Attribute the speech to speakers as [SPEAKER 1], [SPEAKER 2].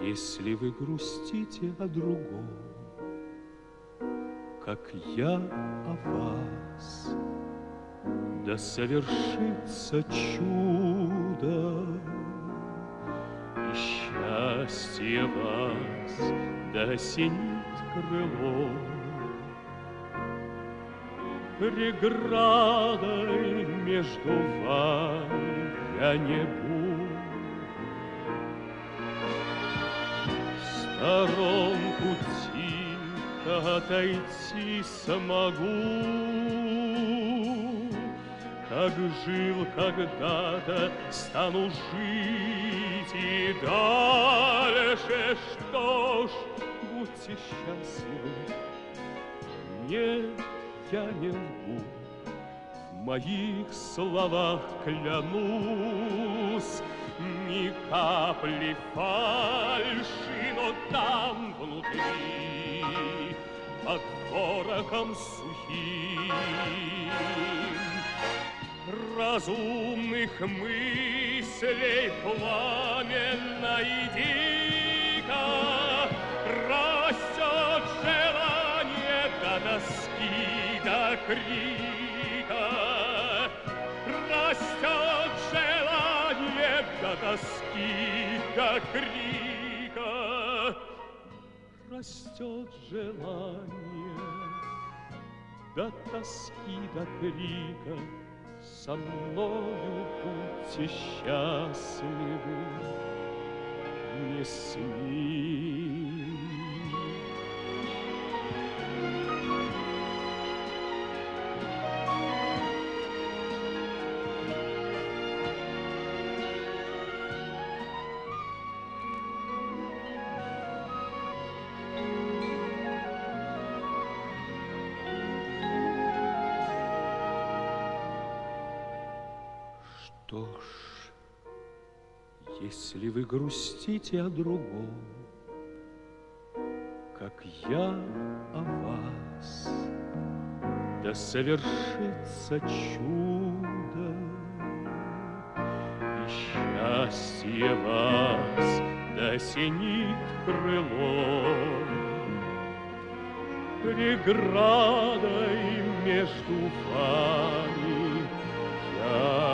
[SPEAKER 1] Если вы грустите о другом, как я о вас, да совершится чудо, и счастье вас да осенит крыло. Преградой между вами я не буду, в сторонку тихо отойти смогу, как жил когда-то, стану жить и дальше. Что ж, будьте счастливы, нет, я не лгу, в моих словах клянусь, ни капли фальши, но там внутри, под ворохом сухим, разумных мыслей пламенно и дико растет желание до тоски, до крика. Растет желание до тоски, до крика. Растет желание до тоски, до крика. Со мною будьте счастливы, не с ним. Что ж, если вы грустите о другом, как я о вас, да совершится чудо, и счастье вас да осенит крыло. Преградой между вами я